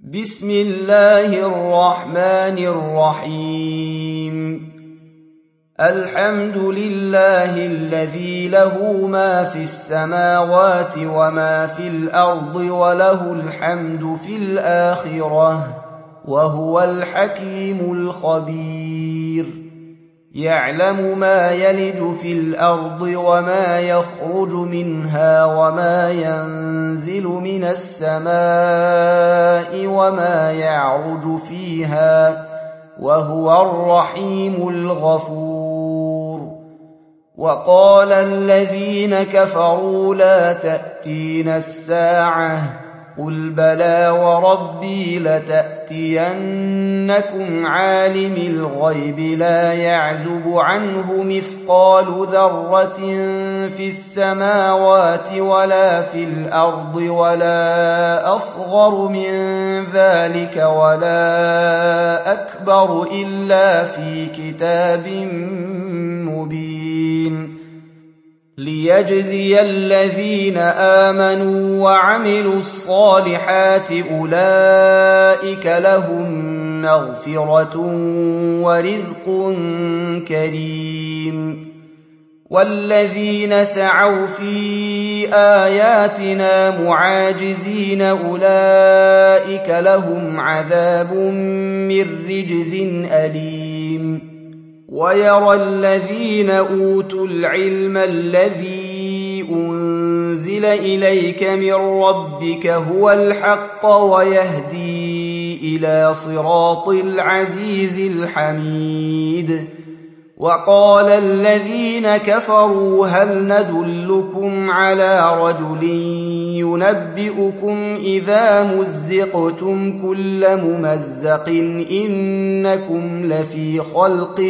بسم الله الرحمن الرحيم. الحمد لله الذي له ما في السماوات وما في الأرض وله الحمد في الآخرة وهو الحكيم الخبير. يعلم ما يلج في الأرض وما يخرج منها وما ينزل من السماء وما يعرج فيها وهو الرحيم الغفور. وقال الذين كفروا لا تأتينا الساعة قل بلى وربي لتأتينكم عالم الغيب لا يعزب عنه مثقال ذرة في السماوات ولا في الأرض ولا أصغر من ذلك ولا أكبر إلا في كتاب مبين. ليجزي الذين آمنوا وعملوا الصالحات أولئك لهم مغفرة ورزق كريم. والذين سعوا في آياتنا معاجزين أولئك لهم عذاب من رجز أليم. ويرى الذين أوتوا العلم الذي أنزل إليك من ربك هو الحق ويهدي إلى صراط العزيز الحميد. وقال الذين كفروا هل ندلكم على رجل ينبئكم إذا مزقتم كل ممزق إنكم لفي خلق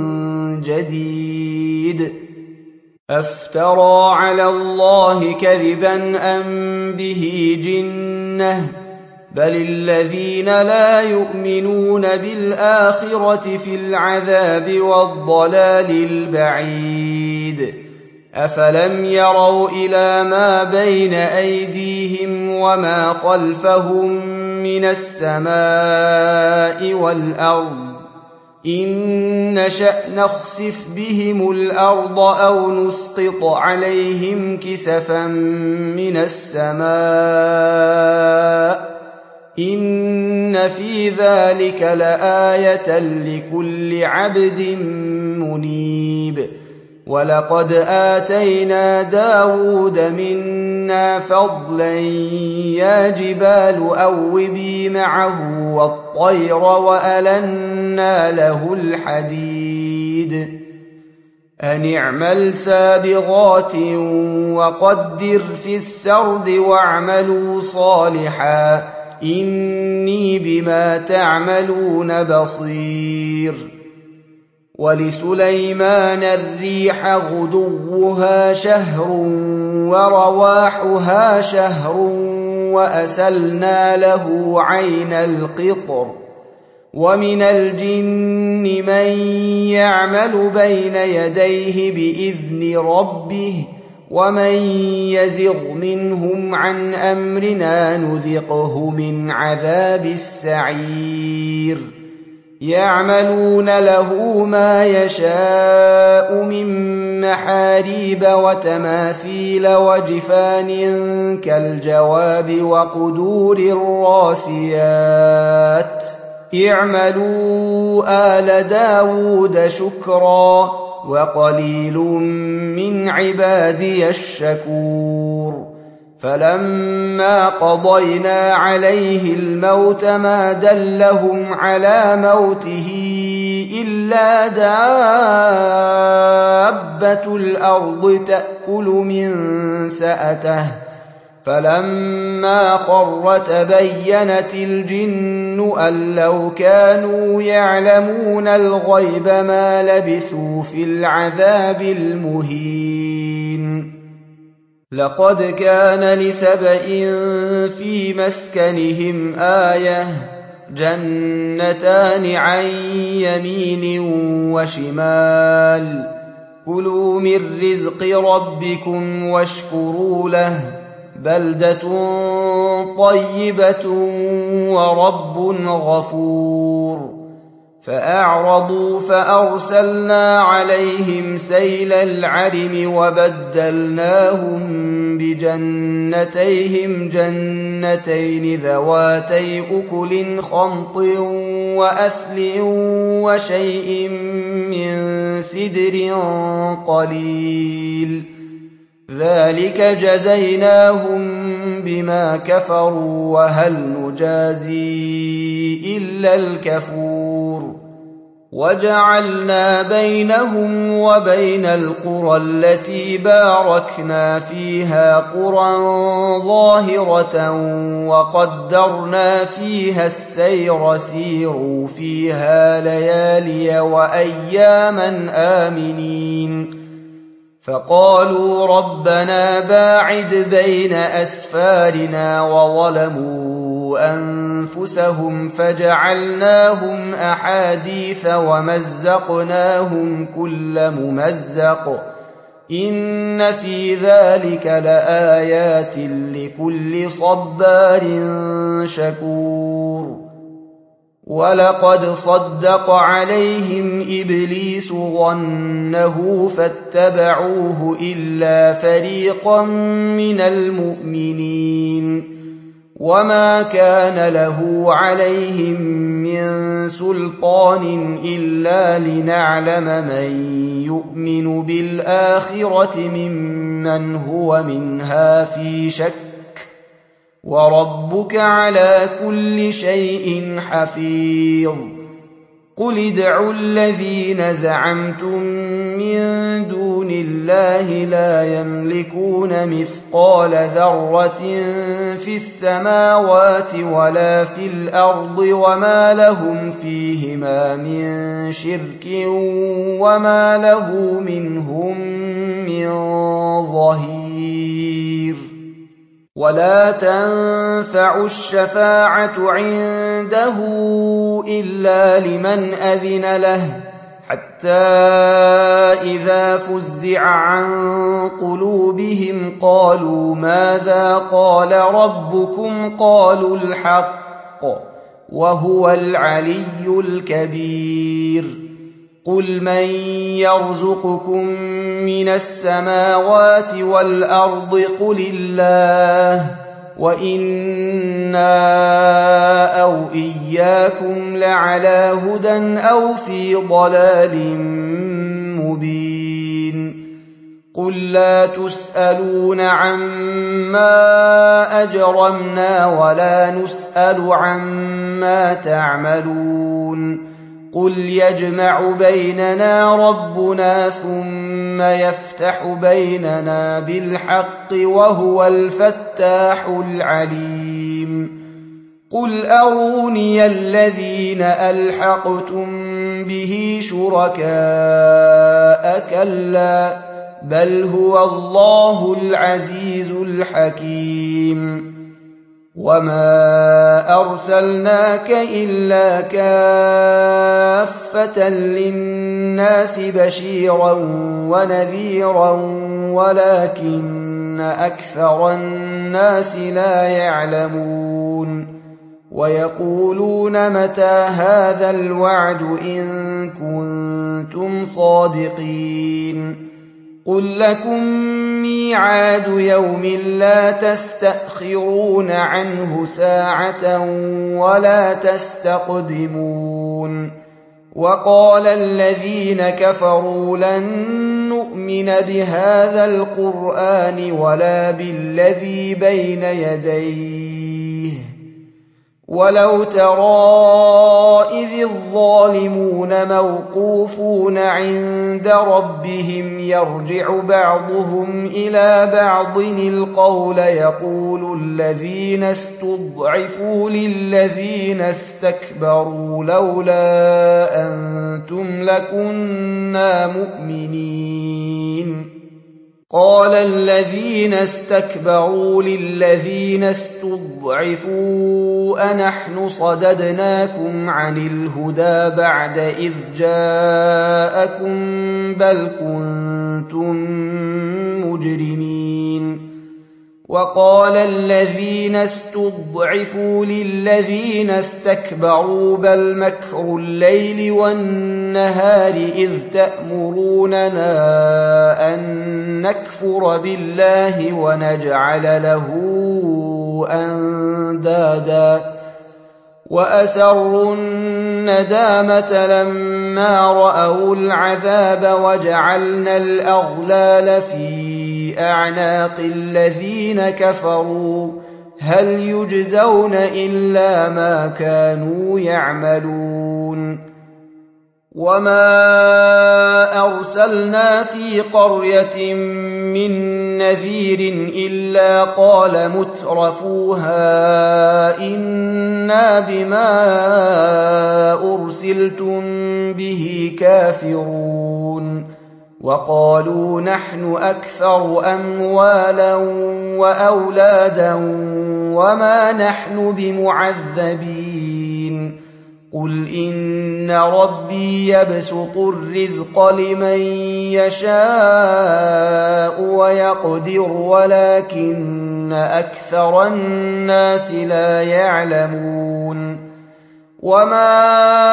جديد. أفترى على الله كذبا أم به جنة بل الذين لا يؤمنون بالآخرة في العذاب والضلال البعيد. أفلم يروا إلى ما بين أيديهم وما خلفهم من السماء والأرض إن نشأ نخسف بهم الأرض أو نسقط عليهم كسفا من السماء إن في ذلك لآية لكل عبد منيب. ولقد آتينا داود منا فضلا يا جبال أوبي معه والطير وألنا له الحديد أن اعمل سابغات وقدر في السرد واعملوا صالحا إني بما تعملون بصير. ولسليمان الريح غدوها شهر ورواحها شهر وأسلنا له عين القطر. ومن الجن من يعمل بين يديه بإذن ربه ومن يزغ منهم عن أمرنا نذقه من عذاب السعير. يعملون له ما يشاء من محاريب وتماثيل وجفان كالجواب وقدور الراسيات. اعملوا آل داود شكرا وقليل من عبادي الشكور. فلما قضينا عليه الموت ما دلهم على موته إلا دابة الأرض تأكل من سأته. فلما خر تبينت الجن أن لو كانوا يعلمون الغيب ما لبثوا في العذاب المهين. لقد كان لسبإ في مسكنهم آية جنتان عن يمين وشمال كلوا من رزق ربكم واشكروا له بلدة طيبة ورب غفور. فأعرضوا فأرسلنا عليهم سيل العرم وبدلناهم بجنتيهم جنتين ذواتي أكل خمط وأثل وشيء من سدر قليل، ذلك جزيناهم بما كفروا وهل نجازي إلا الكفور. وجعلنا بينهم وبين القرى التي باركنا فيها قرى ظاهرة وقدرنا فيها السير، سيروا فيها ليالي وأياما آمنين. فقالوا ربنا باعد بين أسفارنا وظلموا أنفسهم فجعلناهم أحاديث ومزقناهم كل ممزق، إن في ذلك لآيات لكل صبار شكور. ولقد صدق عليهم إبليس ظنه فاتبعوه إلا فريقا من المؤمنين، وما كان له عليهم من سلطان إلا لنعلم من يؤمن بالآخرة ممن هو منها في شك، وربك على كل شيء حفيظ. قل ادعوا الذين زعمتم من دون الله لا يملكون مثقال ذرة في السماوات ولا في الأرض وما لهم فيهما من شرك وما له منهم من ظهير. ولا تنفع الشفاعة عنده إلا لمن أذن له، حتى إذا فزع عن قلوبهم قالوا ماذا قال ربكم قالوا الحق وهو العلي الكبير. قل من يرزقكم من السماوات والأرض قل الله وإنا أو إياكم لعلى هدى أو في ضلال مبين. قل لا تسألون عما أجرمنا ولا نسأل عما تعملون. قل يجمع بيننا ربنا ثم يفتح بيننا بالحق وهو الفتاح العليم. قل أروني الذين ألحقتم به شركاء كلا بل هو الله العزيز الحكيم. وما أرسلناك إلا كافة للناس بشيرا ونذيرا ولكن أكثر الناس لا يعلمون. ويقولون متى هذا الوعد إن كنتم صادقين. قل لكم ميعاد يوم لا تستأخرون عنه ساعة ولا تستقدمون. وقال الذين كفروا لن نؤمن بهذا القرآن ولا بالذي بين يديه ولو ترى إذ الظالمون موقوفون عند ربهم يرجع بعضهم إلى بعض القول يقول الذين استضعفوا للذين استكبروا لولا أنتم لكنا مؤمنين. قال الذين استكبروا للذين استضعفوا أنحن صددناكم عن الهدى بعد إذ جاءكم بل كنتم مجرمين. وقال الذين استضعفوا للذين استكبروا بل مكر الليل والنهار إذ تأمروننا أن نكفر بالله ونجعل له أندادا وأسروا الندامة لما رأوا العذاب وجعلنا الأغلال في أعناق الذين كفروا هل يجزون إلا ما كانوا يعملون وما أرسلنا في قرية من نذير إلا قال مترفوها إنا بما أرسلتم به كافرون وقالوا نحن أكثر أموالا وأولادا وما نحن بمعذبين قل إن ربي يبسط الرزق لمن يشاء ويقدر ولكن أكثر الناس لا يعلمون وما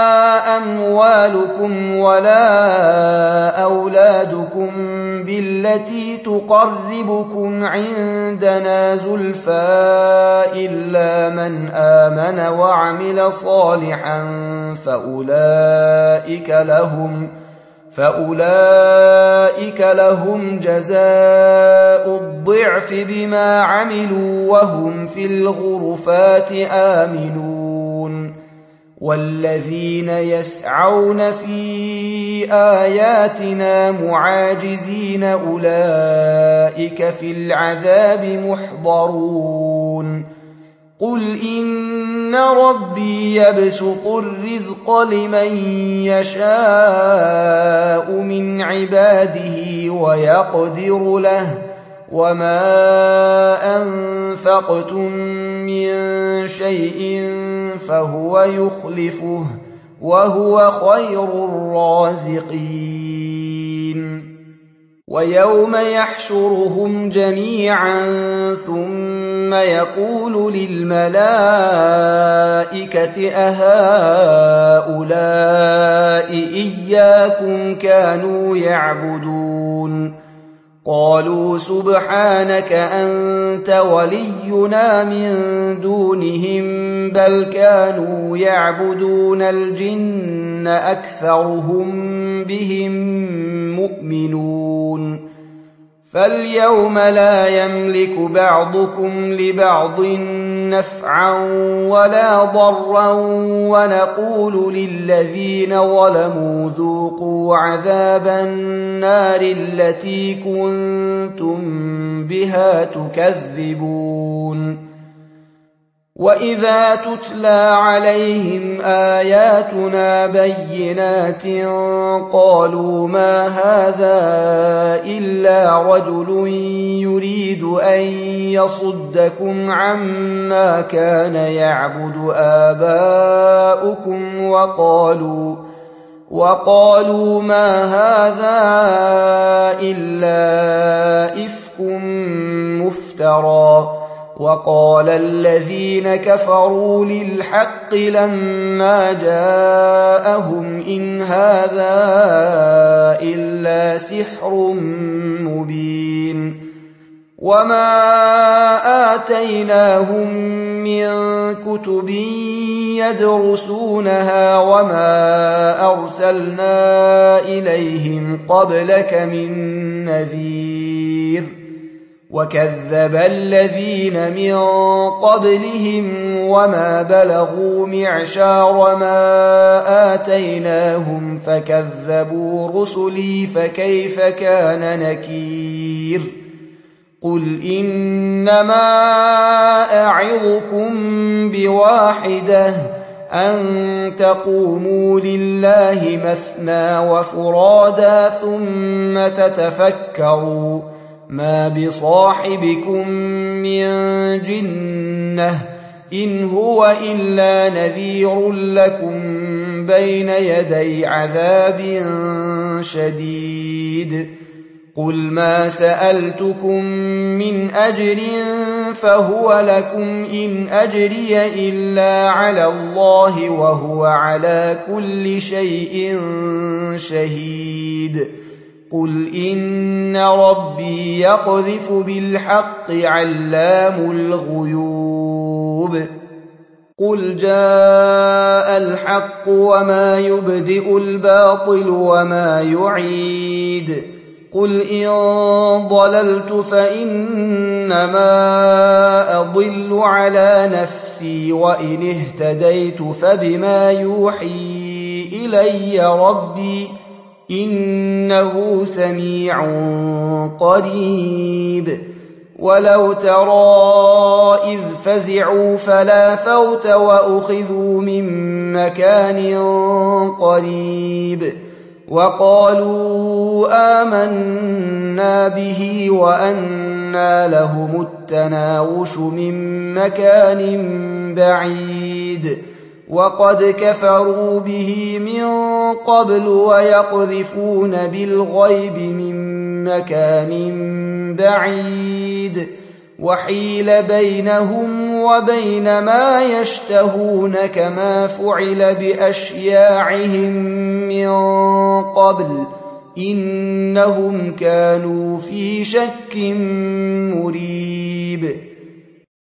أموالكم ولا أولادكم بالتي تقربكم عندنا زلفى إلا من آمن وعمل صالحا فأولئك لهم جزاء الضعف بما عملوا وهم في الغرفات آمنون والذين يسعون في آياتنا معاجزين أولئك في العذاب محضرون قل إن ربي يبسط الرزق لمن يشاء من عباده ويقدر له وما أنفقتم من شيء فهو يخلفه وهو خير الرازقين ويوم يحشرهم جميعا ثم يقول للملائكة أهؤلاء إياكم كانوا يعبدون قالوا سبحانك أنت ولينا من دونهم بل كانوا يعبدون الجن أكثرهم بهم مؤمنون فاليوم لا يملك بعضكم لبعض نفعا ولا ضرا ونقول للذين ظلموا ذوقوا عذاب النار التي كنتم بها تكذبون وإذا تتلى عليهم آياتنا بينات قالوا ما هذا إلا رجل يريد أن يصدكم عما كان يعبد آباؤكم وقالوا ما هذا إلا إفك مفترى وقال الذين كفروا للحق لما جاءهم إن هذا إلا سحر مبين وما آتيناهم من كتب يدرسونها وما أرسلنا إليهم قبلك من نذير وكذب الذين من قبلهم وما بلغوا معشار ما آتيناهم فكذبوا رسلي فكيف كان نكير قل إنما أعظكم بواحدة أن تقوموا لله مثنى وفرادا ثم تتفكروا ما بصاحبكم من جنة إن هو إلا نذير لكم بين يدي عذاب شديد قل ما سألتكم من أجر فهو لكم إن أجري إلا على الله وهو على كل شيء شهيد قل إن ربي يقذف بالحق علام الغيوب قل جاء الحق وما يبدئ الباطل وما يعيد قل إن ضللت فإنما أضل على نفسي وإن اهتديت فبما يوحي إلي ربي إنه سميع قريب ولو ترى إذ فزعوا فلا فوت وأخذوا من مكان قريب وقالوا آمنا به وأنى لهم التناوش من مكان بعيد وقد كفروا به من قبل ويقذفون بالغيب من مكان بعيد وحيل بينهم وبين ما يشتهون كما فعل بأشياعهم من قبل إنهم كانوا في شك مريب